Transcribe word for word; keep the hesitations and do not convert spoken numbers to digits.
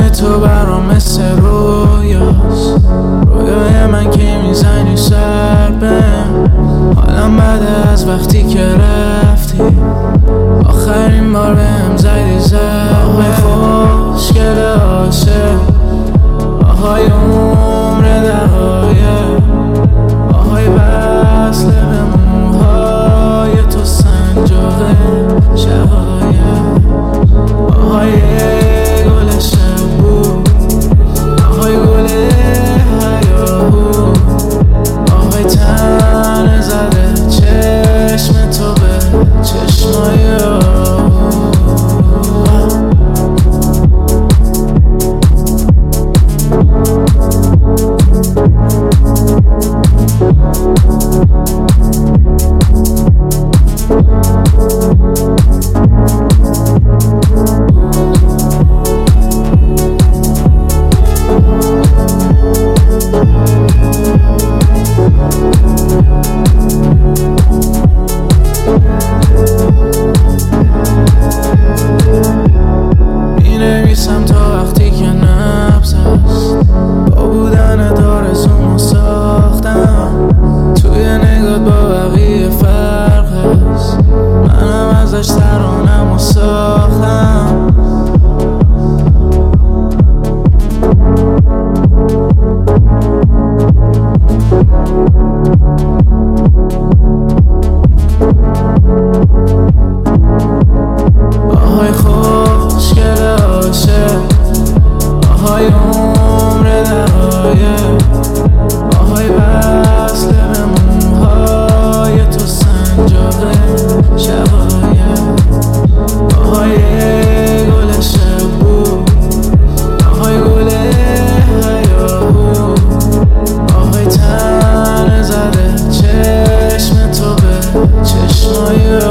تو برام مثل رویاست، رویای من که میزنی سر بهم. حالم بده از وقتی که رفتی، آخرین بار بهم زدی زهره. خوشگل عاشق، آهای عمر دقایق، آهای وصل به موهای تو سنجاق شقایق، آهای گل شب بود، آهای گل هیاهو، آهای تنه زده چشم تو به چشمای مینویسم تا وقتی که نبض هست، با بودن دارزومو ساختم. توی نگات با بقیه فرق هست، منم ازش ترانمو ساختم. آهای خوشگل عاشق، آهای عمر دقایق، آهای وصل به موهای تو سنجاق شقایق، آهای گل شب بود، آهای گل هیاهو، آهای تنه زده چشم تو به چشمای